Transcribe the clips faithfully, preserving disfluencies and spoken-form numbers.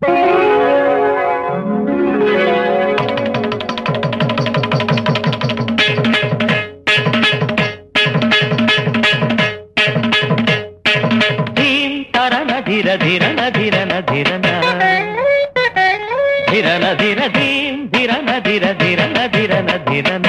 ధీర ధీరన ధీరన ధీరన ధీరన ధీర ధీం ధీరన ధీర ధీరన ధీరన ధీరన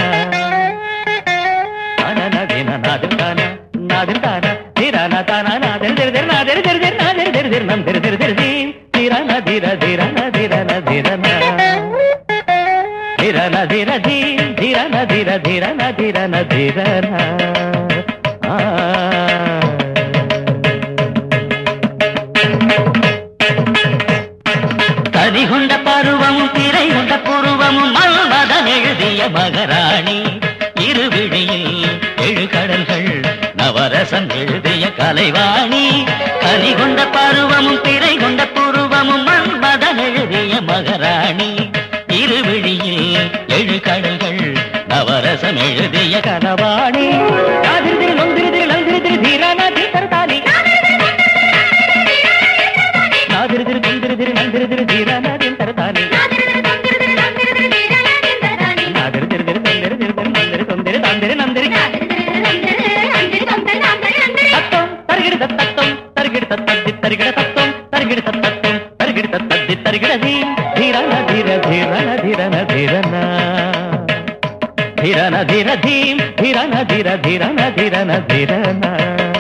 అనన దిన నాదిర్తాన నాదిర్తాన ధీరన తాన నాదిర్ దిర్ దిర్ నాదిర్ దిర్ దిర్ నాదిర్ దిర్ దిర్ నం దిర్ దిర్ దిర్ ధీం ధీరన ధీర ధీరన ధీరన ధీరన ధీరన ధీర ధీం ధీరన ధీర ధీరన ధీరన ధీరన ఆ கதிகுண்ட பருவமும் திரை உண்ட புருவமும் மல்மதன் எழுதிய மகராணி இருவிழியில் எழு கடல்கள் நவரசம் எழுதிய கலைவாணி கதிகுண்ட பருவமும் திரை கொண்ட புருவமும் மல்மதன் எழுதிய மகராணி இருவிழியில் எழு கடல்கள் நவரசம் எழுதிய கனவாணி நாதிரிதிரி நொந்திரிதிரி நந்திரிதிரி தீரானா தீர்த்தானி நாதிரிதிரி நொந்திரிதிரி நந்திரிதிரி தீரானா தீர்த்தானி நாதிரிதிரி நொந்திரிதிரி நந்திரி தொந்திரி தாந்திரி நந்திரி தத்தம் தருகிட தத்தம் தருகிட தத்தத்தி தருகிட தத்தம் தருகிட தத்தம் தருகிட தத்தத்தி தருகிட தீம் தீரான தீர தீரான தீரன தீரன தீரன தீர தீம் தீரன தீர தீரன தீரன தீரன